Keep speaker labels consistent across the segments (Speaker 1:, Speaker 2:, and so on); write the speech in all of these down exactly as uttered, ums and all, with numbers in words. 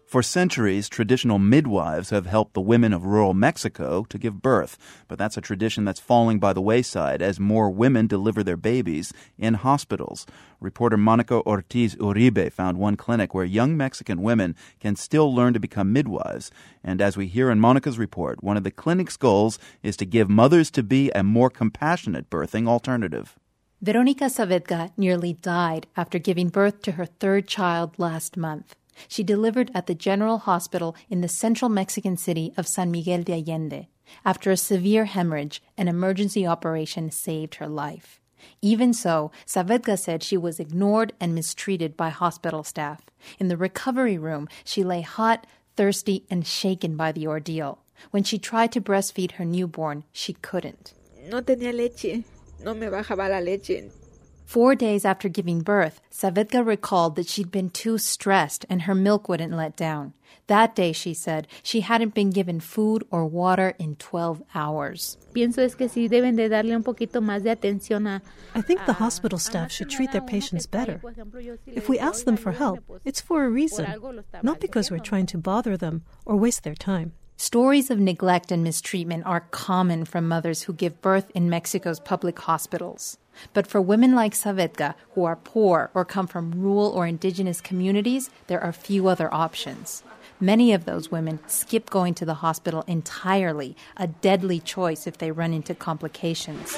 Speaker 1: For centuries, traditional midwives have helped the women of rural Mexico to give birth, but that's a tradition that's falling by the wayside as more women deliver their babies in hospitals. Reporter Monica Ortiz Uribe found one clinic where young Mexican women can still learn to become midwives. And as we hear in Monica's report, one of the clinic's goals is to give mothers-to-be a more compassionate birthing alternative.
Speaker 2: Veronica Saavedga nearly died after giving birth to her third child last month. She delivered at the General Hospital in the central Mexican city of San Miguel de Allende. After a severe hemorrhage, an emergency operation saved her life. Even so, Saavedga said she was ignored and mistreated by hospital staff. In the recovery room, she lay hot, thirsty, and shaken by the ordeal. When she tried to breastfeed her newborn, she couldn't.
Speaker 3: No tenía leche. No me bajaba la leche.
Speaker 2: Four days after giving birth, Saavedga recalled that she'd been too stressed and her milk wouldn't let down. That day, she said, she hadn't been given food or water in twelve hours.
Speaker 4: Pienso es que sí deben de darle un poquito más de atención a.
Speaker 5: I think the hospital staff should treat their patients better. If we ask them for help, it's for a reason, not because we're trying to bother them or waste their time.
Speaker 2: Stories of neglect and mistreatment are common from mothers who give birth in Mexico's public hospitals. But for women like Saavedga, who are poor or come from rural or indigenous communities, there are few other options. Many of those women skip going to the hospital entirely, a deadly choice if they run into complications.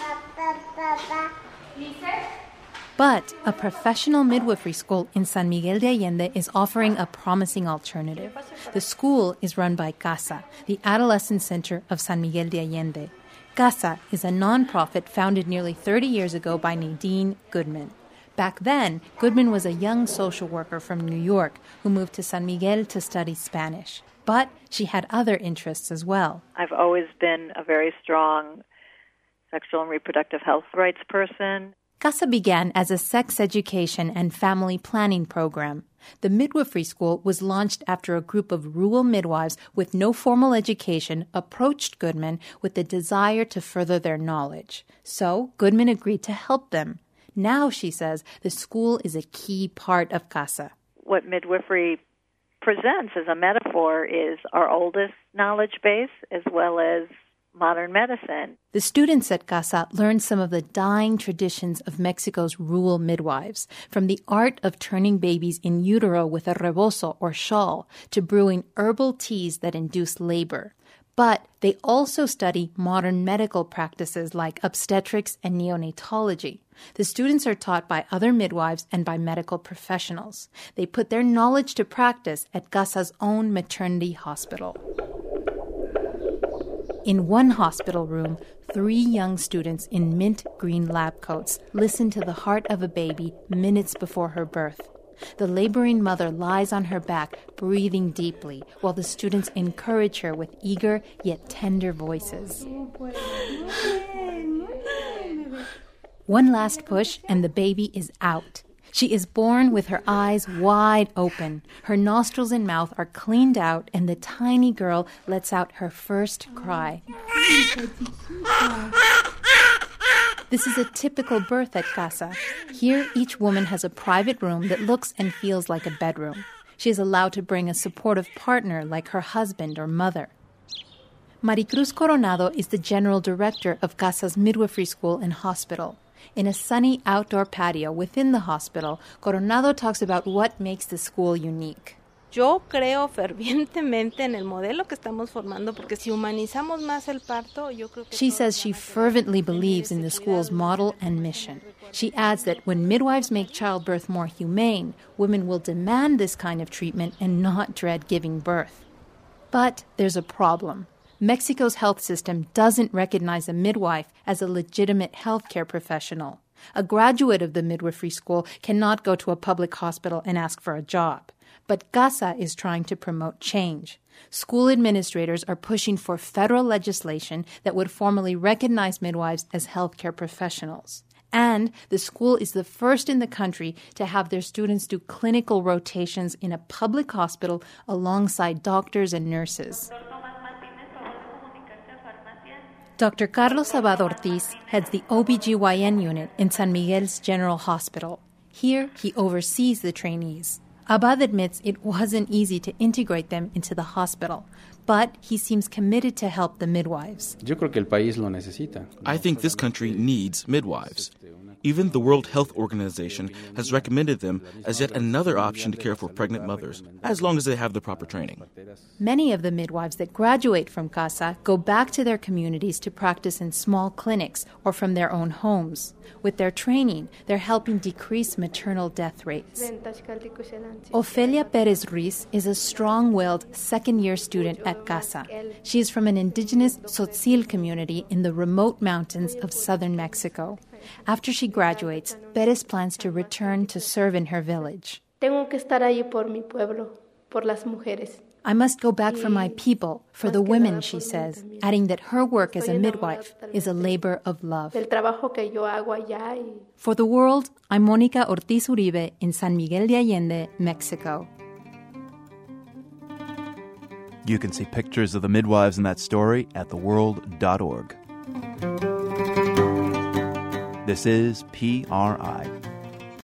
Speaker 2: But a professional midwifery school in San Miguel de Allende is offering a promising alternative. The school is run by CASA, the Adolescent Center of San Miguel de Allende. CASA is a nonprofit founded nearly thirty years ago by Nadine Goodman. Back then, Goodman was a young social worker from New York who moved to San Miguel to study Spanish. But she had other interests as well.
Speaker 6: I've always been a very strong sexual and reproductive health rights person.
Speaker 2: CASA began as a sex education and family planning program. The midwifery school was launched after a group of rural midwives with no formal education approached Goodman with the desire to further their knowledge. So Goodman agreed to help them. Now, she says, the school is a key part of CASA.
Speaker 6: What midwifery presents as a metaphor is our oldest knowledge base as well as modern medicine.
Speaker 2: The students at CASA learned some of the dying traditions of Mexico's rural midwives, from the art of turning babies in utero with a rebozo or shawl to brewing herbal teas that induce labor. But they also study modern medical practices like obstetrics and neonatology. The students are taught by other midwives and by medical professionals. They put their knowledge to practice at CASA's own maternity hospital. In one hospital room, three young students in mint green lab coats listen to the heart of a baby minutes before her birth. The laboring mother lies on her back, breathing deeply, while the students encourage her with eager yet tender voices. One last push, and the baby is out. She is born with her eyes wide open. Her nostrils and mouth are cleaned out, and the tiny girl lets out her first cry. This is a typical birth at CASA. Here, each woman has a private room that looks and feels like a bedroom. She is allowed to bring a supportive partner like her husband or mother. Maricruz Coronado is the general director of CASA's midwifery school and hospital. In a sunny outdoor patio within the hospital, Coronado talks about what makes the school unique.
Speaker 4: Yo creo fervientemente en el modelo que estamos formando porque si humanizamos más el parto, yo creo que
Speaker 2: She says she fervently believes in the school's model and mission. She adds that when midwives make childbirth more humane, women will demand this kind of treatment and not dread giving birth. But there's a problem. Mexico's health system doesn't recognize a midwife as a legitimate healthcare professional. A graduate of the midwifery school cannot go to a public hospital and ask for a job. But CASA is trying to promote change. School administrators are pushing for federal legislation that would formally recognize midwives as healthcare professionals. And the school is the first in the country to have their students do clinical rotations in a public hospital alongside doctors and nurses. Doctor Carlos Abad Ortiz heads the O B G Y N unit in San Miguel's General Hospital. Here, he oversees the trainees. Abad admits it wasn't easy to integrate them into the hospital, but he seems committed to help the midwives.
Speaker 7: Yo creo que el país lo necesita.
Speaker 8: I think this country needs midwives. Even the World Health Organization has recommended them as yet another option to care for pregnant mothers, as long as they have the proper training.
Speaker 2: Many of the midwives that graduate from CASA go back to their communities to practice in small clinics or from their own homes. With their training, they're helping decrease maternal death rates. Ofelia Perez Ruiz is a strong-willed second-year student at CASA. She is from an indigenous Tzotzil community in the remote mountains of southern Mexico. After she graduates, Perez plans to return to serve in her village.
Speaker 9: Tengo que estar allí por mi pueblo, por las mujeres.
Speaker 2: I must go back for my people, for the women, she says, adding that her work as a midwife is a labor of love. For the world, I'm Mónica Ortiz Uribe in San Miguel de Allende, Mexico.
Speaker 1: You can see pictures of the midwives in that story at the world dot org. This is P R I.